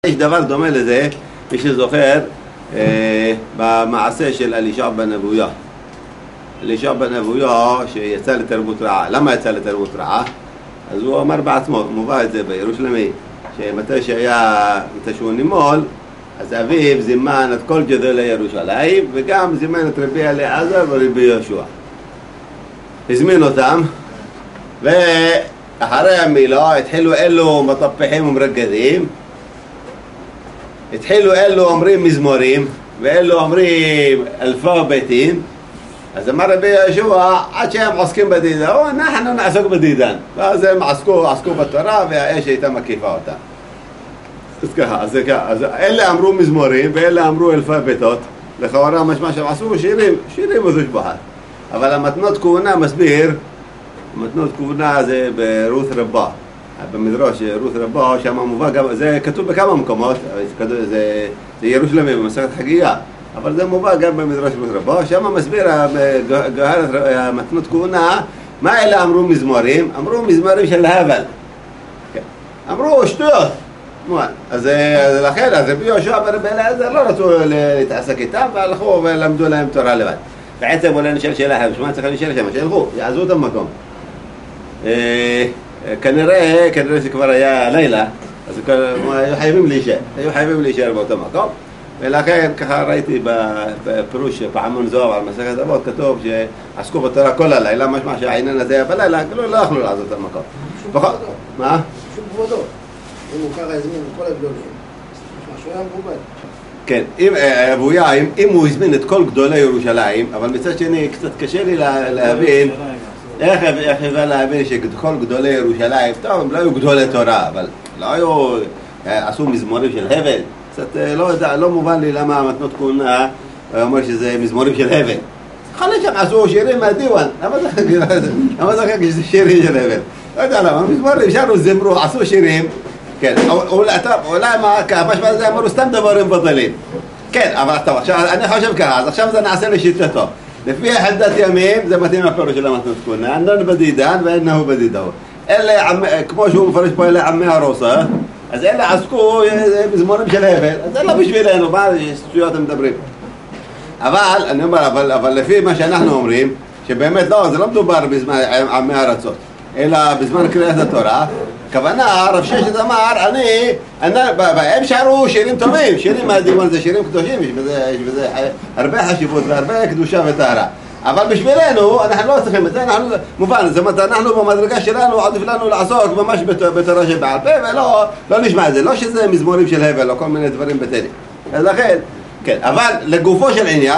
יש דבר דומה לזה, מי שזוכר, במעשה של אלישע בן אבויה. אלישע בן אבויה שיצא לתרבות רעה. למה יצא לתרבות רעה? אז הוא אמר בעצמו, מובא את זה בירושלמי, שמתי שהוא נימול, אז אביו זימן את כל גדולי ירושלים, וגם זימן את רבי אליעזר ורבי יהושע. הזמין אותם, ואחרי המילה התחילו אלו מטפחים ומרגדים, התחילו אלו אומרים מזמורים, ואלו אומרים אלפי ביתים. אז אמר רבי יהושע, עד שהם עוסקים בדידה, אנחנו נעסוק בדידן. ואז הם עסקו בתורה, והאש הייתה מקיפה אותה. אז ככה, אז אלה אמרו מזמורים, ואלה אמרו אלפי ביתות. לכאורה משמע שהם עשו שירים וזושבחת. אבל המתנות כהונה מסביר, מתנות כהונה זה ברות רבה. במדרש רות רבה, שם מובא גם, זה כתוב בכמה מקומות, זה ירושלמי במסכת חגיגה, אבל זה מובא גם במדרש רות רבה, שם מסביר המתנות כהונה, מה אלה אמרו מזמורים? אמרו מזמורים של הבל. אמרו שטויות. אז לכן, אז רבי יהושע ורבי אליעזר לא רצו להתעסק איתם, והלכו ולמדו להם תורה לבד. בעצם אולי נשאל שאלה, בשביל צריך לשאול שם, שילכו, יעזבו את המקום. כנראה שכבר היה לילה, אז היו חייבים להישאר באותו מקום, ולכן ככה ראיתי בפירוש פעמון זוהר על מסכת אבות, כתוב שעסקו בתורה כל הלילה, משמע שהעניין הזה היה בלילה, לא יכלו לעזוב את המקום. מה? שום כבודו, אם הוא ככה הזמין כל הגדולים, משמע שהוא היה מרובד. כן, אם הוא הזמין את כל גדולי ירושלים, אבל מצד שני קצת קשה לי להבין איך אפשר להבין שכל גדולי ירושלים, טוב, הם לא היו גדולי תורה, אבל לא היו, עשו מזמורים של הבל. קצת לא מובן לי למה המתנות כהונה אומר שזה מזמורים של הבל. יכול להיות שהם עשו שירים מהדיוון, למה זה חכה שזה שירים של הבל? לא יודע למה, מזמורים שרו זמרו, עשו שירים, כן, אולי מה, משמע זה אמרו סתם דברים בטלים. כן, אבל טוב, אני חושב ככה, אז עכשיו זה נעשה לשיטתו. לפי חדת ימים, זה מתאים לפירוש של המתנות כהונה, איננו בדידן ואיננו בדידו. אלה, כמו שהוא מפרש פה, אלה עמי הרוסה, אז אלה עסקו מזמורים של הבל, אז זה לא בשבילנו, מה שטויות הם מדברים. אבל, אני אומר, אבל לפי מה שאנחנו אומרים, שבאמת לא, זה לא מדובר בזמן עמי הרצות, אלא בזמן קריאת התורה, הכוונה, הרב ששת אמר, הם שרו שירים טובים, שירים מהדיוון זה שירים קדושים, יש בזה הרבה חשיבות והרבה קדושה וטהרה. אבל בשבילנו, אנחנו לא צריכים את זה, מובן, זאת אומרת, אנחנו במדרגה שלנו, עדיף לנו לעסוק ממש בתורה שבעל פה, ולא נשמע את זה, לא שזה מזמורים של הבל, או כל מיני דברים בטלים. אז לכן, כן, אבל לגופו של עניין,